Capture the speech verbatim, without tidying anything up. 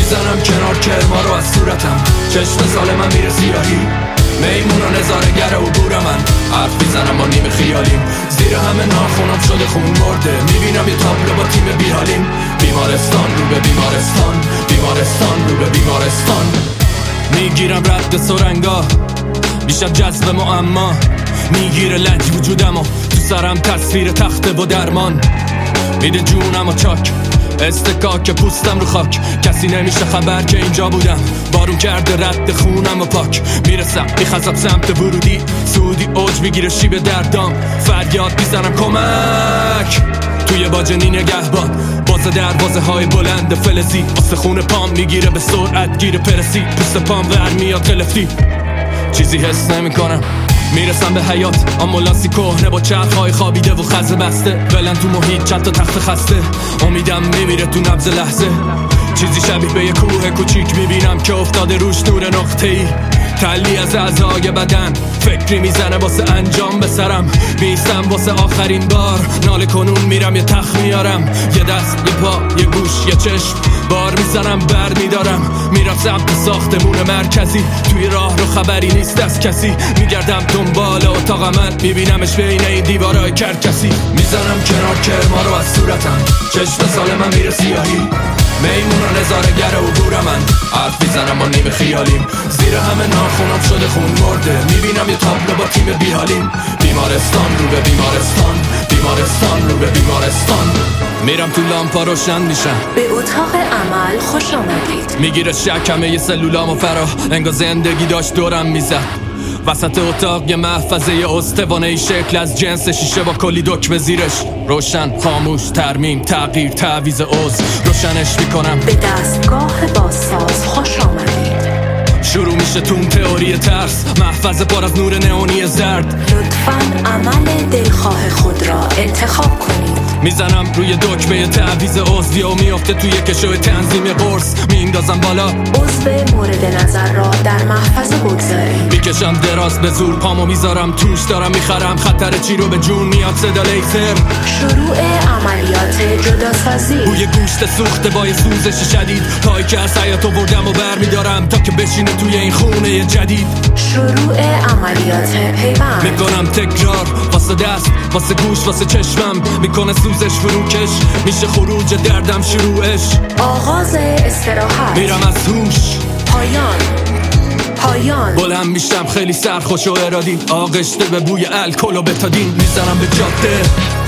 میزنم کنار کرما رو از صورتم، چشم سال من میره سیاهی، میمون و نظارگر و گور من، حرف میزنم با نیم خیالیم، زیر همه ناخونم شده خون مرده، میبینم یه تابلو با تیم بیحالیم، بیمارستان رو به بیمارستان، بیمارستان رو به بیمارستان. میگیرم رد سرنگا، میشم جذب معما، میگیره لنج وجودم و تو سرم تصویر تخته با درمان، میده جونم و چاک استکاک پوستم رو خاک، کسی نمیشه خبر که اینجا بودم، بارون کرده رد خونم و پاک، میرسم میخزم سمت ورودی، سعودی اوج میگیره شیب دردام، فریاد میزنم کمک توی باجنی نگهبان، باز دروازه های بلند فلزی، واسه خون پام میگیره به سرعت گیره پرسی، پوست پام ور میاد قلفتی، چیزی حس نمی کنم، میرسم به حیات آمبولانسی کهنه با چرخهای خوابیده و خزه بسته، بلند تو محیط چند تا تخت خسته، امیدم میمیره تو نبض لحظه، چیزی شبیه به یه کوه کوچیک میبینم که افتاده روش نور نقطه‌ای، تلی از اعضای بدن، فکری میزنه واسه انجام به سرم، بیستم واسه آخرین بار، ناله کنون میرم یه تخت میارم، یه دست یه پا یه گوش یه چشم، بار میزنم بر میدارم، میرم سمت ساختمون مرکزی، توی راه رو خبری نیست از کسی، میگردم دنبال اتاق من، میبینمش بین این دیوارای کرکسی، میزنم کنار کرما رو از صورتم، چشم سال من میره سیاهی، میمون و نظارگر و گور من، حرف میزنم با نیم خیالیم، زیر همه ناخونم شده خون مرده، میبینم یه تابلو با تیم بیحالیم، بیمارستان رو به بیمارستان، بیمارستان رو به بیمارستان. میرم تو لامپا روشن میشم، به اتاق عمل خوش آمدید، میگیره شکمه یه سلولام و فرا، انگار زندگی داشت دورم میزد، وسط اتاق یه محفظه یه استوانه ای شکل از جنس شیشه با کلی دکمه زیرش، روشن خاموش ترمیم تغییر تعویض عضو، روشنش میکنم، به دستگاه بازساز خوش آمدید، شروع میشه تون تئوری ترس، محفظه پر از نور نئونی زرد، لطفاً عمل دلخواه خود را انتخاب کنید، میزنم روی دکمه تعویض عضوی و میافته توی کشوی تنظیم قرص، میندازم بالا عضو مورد نظر را در محفظه بگذارید، میکشم دراز به زور پامو میذارم توش، دارم میخرم خطر چی رو به جون میاد صدا لیزر، شروع عملیات جداسازی، بوی گوشت سوخته با یه سوزش شدید، تایی که از حیاط آوردم و بر میدارم تا که بشینه توی این خونه جدید، شروع عملیات پیوند، میکنم تکرار واسه دست واسه گوش واسه چشمم، میکنه سوزش فروکش، میشه خروج دردم شروعش، آغاز استراحت، میرم از هوش، پایان پایان، بلند میشم خیلی سرخوش و ارادی، آغشته به بوی الکل و بتادین، میزنم به جاده